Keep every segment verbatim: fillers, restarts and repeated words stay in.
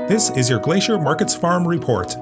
This is your Glacier Markets Farm Report.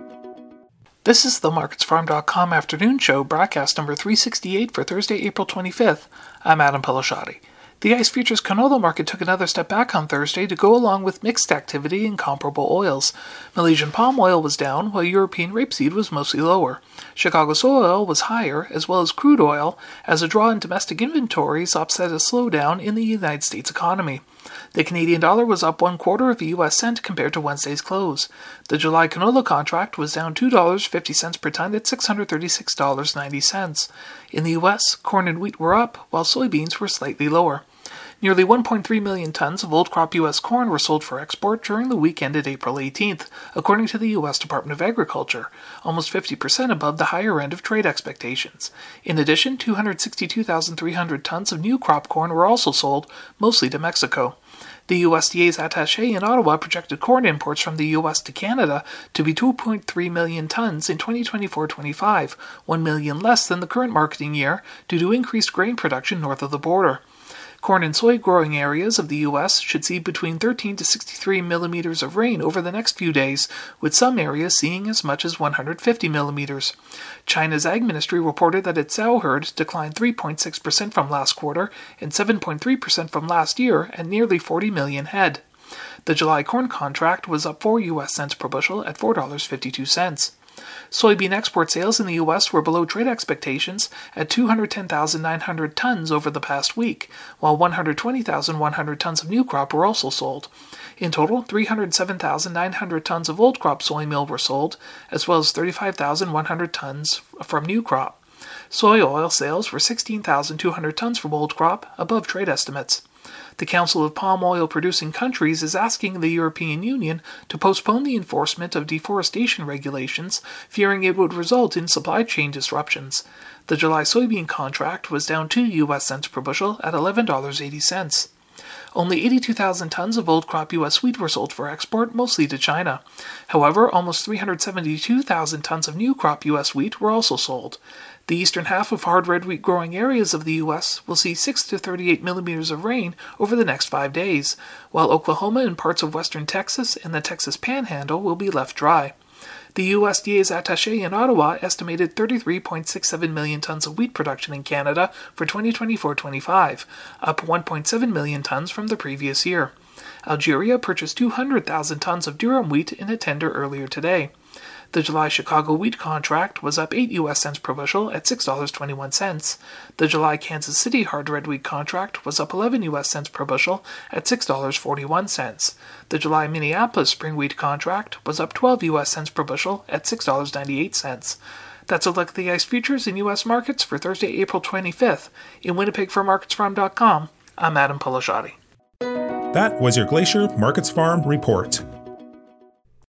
This is the markets farm dot com afternoon show, broadcast number three sixty-eight for Thursday, April twenty-fifth. I'm Adam Pelashati. The ICE futures canola market took another step back on Thursday to go along with mixed activity in comparable oils. Malaysian palm oil was down, while European rapeseed was mostly lower. Chicago soy oil was higher, as well as crude oil, as a draw in domestic inventories offset a slowdown in the United States economy. The Canadian dollar was up one quarter of a U S cent compared to Wednesday's close. The July canola contract was down two dollars and fifty cents per ton at six hundred thirty-six dollars and ninety cents. In the U S, corn and wheat were up, while soybeans were slightly lower. Nearly one point three million tons of old crop U S corn were sold for export during the week ended April eighteenth, according to the U S Department of Agriculture, almost fifty percent above the higher end of trade expectations. In addition, two hundred sixty-two thousand three hundred tons of new crop corn were also sold, mostly to Mexico. The U S D A's attaché in Ottawa projected corn imports from the U S to Canada to be two point three million tons in twenty twenty-four twenty-five, one million less than the current marketing year due to increased grain production north of the border. Corn and soy growing areas of the U S should see between thirteen to sixty-three millimeters of rain over the next few days, with some areas seeing as much as one hundred fifty millimeters. China's Ag Ministry reported that its sow herd declined three point six percent from last quarter and seven point three percent from last year at nearly forty million head. The July corn contract was up four U S cents per bushel at four dollars and fifty-two cents. Soybean export sales in the U S were below trade expectations at two hundred ten thousand nine hundred tons over the past week, while one hundred twenty thousand one hundred tons of new crop were also sold. In total, three hundred seven thousand nine hundred tons of old crop soy meal were sold, as well as thirty-five thousand one hundred tons from new crop. Soy oil sales were sixteen thousand two hundred tons from old crop, above trade estimates. The Council of Palm Oil Producing Countries is asking the European Union to postpone the enforcement of deforestation regulations, fearing it would result in supply chain disruptions. The July soybean contract was down two U S cents per bushel at eleven dollars and eighty cents. Only eighty-two thousand tons of old crop U S wheat were sold for export, mostly to China. However, almost three hundred seventy-two thousand tons of new crop U S wheat were also sold. The eastern half of hard red wheat growing areas of the U S will see six to thirty-eight millimeters of rain over the next five days, while Oklahoma and parts of western Texas and the Texas Panhandle will be left dry. The U S D A's attaché in Ottawa estimated thirty-three point six seven million tons of wheat production in Canada for twenty twenty-four twenty-five, up one point seven million tons from the previous year. Algeria purchased two hundred thousand tons of durum wheat in a tender earlier today. The July Chicago wheat contract was up eight U S cents per bushel at six dollars and twenty-one cents. The July Kansas City hard red wheat contract was up eleven U S cents per bushel at six dollars and forty-one cents. The July Minneapolis spring wheat contract was up twelve U S cents per bushel at six dollars and ninety-eight cents. That's a look at the ICE futures in U S markets for Thursday, April twenty-fifth. In Winnipeg for markets farm dot com, I'm Adam Pelashati. That was your Glacier Markets Farm Report.